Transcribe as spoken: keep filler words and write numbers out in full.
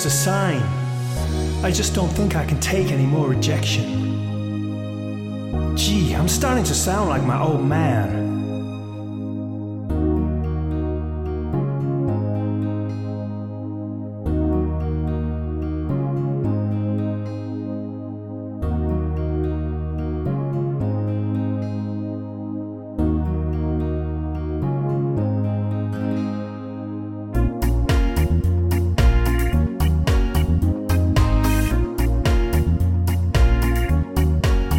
was a sign. I just don't think I can take any more rejection. Gee, I'm starting to sound like my old man.